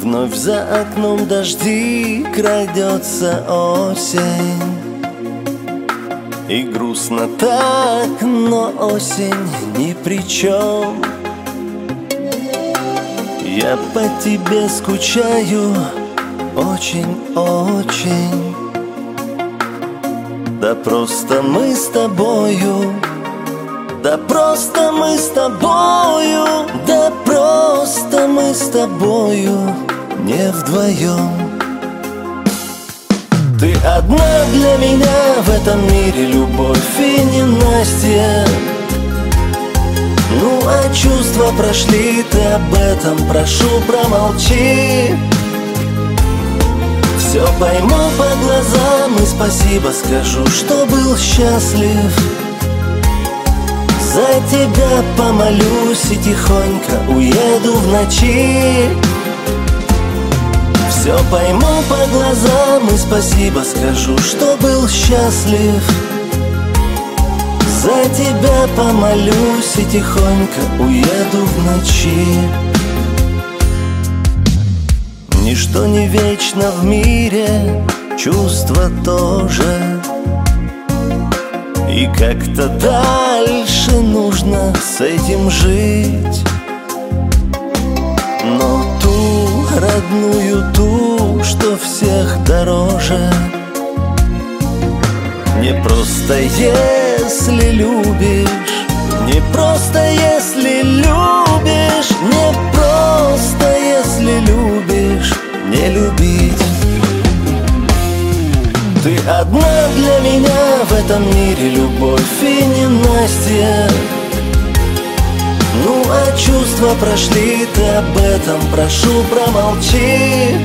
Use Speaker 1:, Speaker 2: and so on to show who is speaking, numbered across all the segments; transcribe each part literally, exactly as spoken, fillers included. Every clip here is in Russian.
Speaker 1: вновь за окном дожди, крадется осень. И грустно так, но осень ни при чем. Я по тебе скучаю очень-очень. Да просто мы с тобою, да просто мы с тобою, да просто мы с тобою не вдвоем. Ты одна для меня в этом мире, любовь и ненастье. Ну а чувства прошли, ты об этом прошу промолчи. Все пойму по глазам и спасибо скажу, что был счастлив. За тебя помолюсь и тихонько уеду в ночи. Все пойму по глазам и спасибо скажу, что был счастлив. За тебя помолюсь и тихонько уеду в ночи. Ничто не вечно в мире, чувства тоже. И как-то дальше нужно с этим жить. Но ту родную, ту, что всех дороже, не просто если любишь, не просто если любишь, не просто если любишь, не любить. Ты одна для меня в этом мире, любовь и ненастье. Ну а чувства прошли, ты об этом прошу промолчи.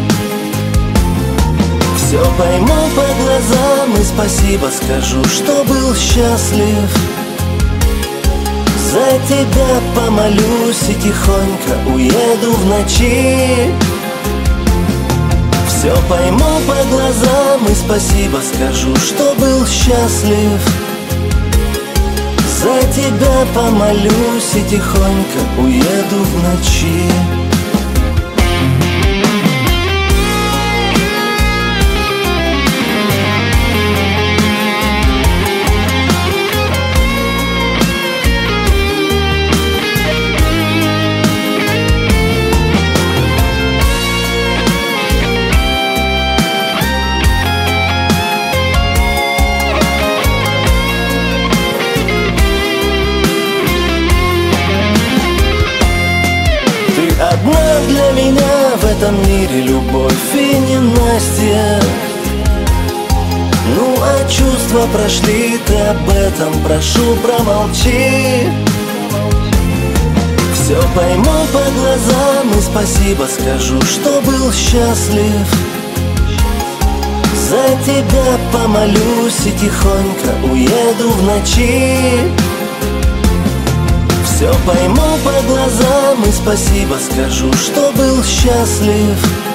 Speaker 1: Все пойму по глазам и спасибо скажу, что был счастлив. За тебя помолюсь и тихонько уеду в ночи. Все пойму по глазам и спасибо скажу, что был счастлив. За тебя помолюсь и тихонько уеду в ночи. Одна для меня в этом мире, любовь и ненастье. Ну а чувства прошли, ты об этом прошу промолчи. Все пойму по глазам и спасибо скажу, что был счастлив. За тебя помолюсь и тихонько уеду в ночи. Все пойму по глазам и спасибо скажу, что был счастлив.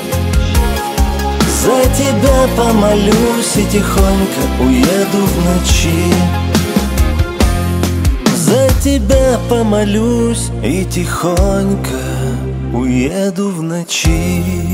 Speaker 1: За тебя помолюсь и тихонько уеду в ночи. За тебя помолюсь и тихонько уеду в ночи.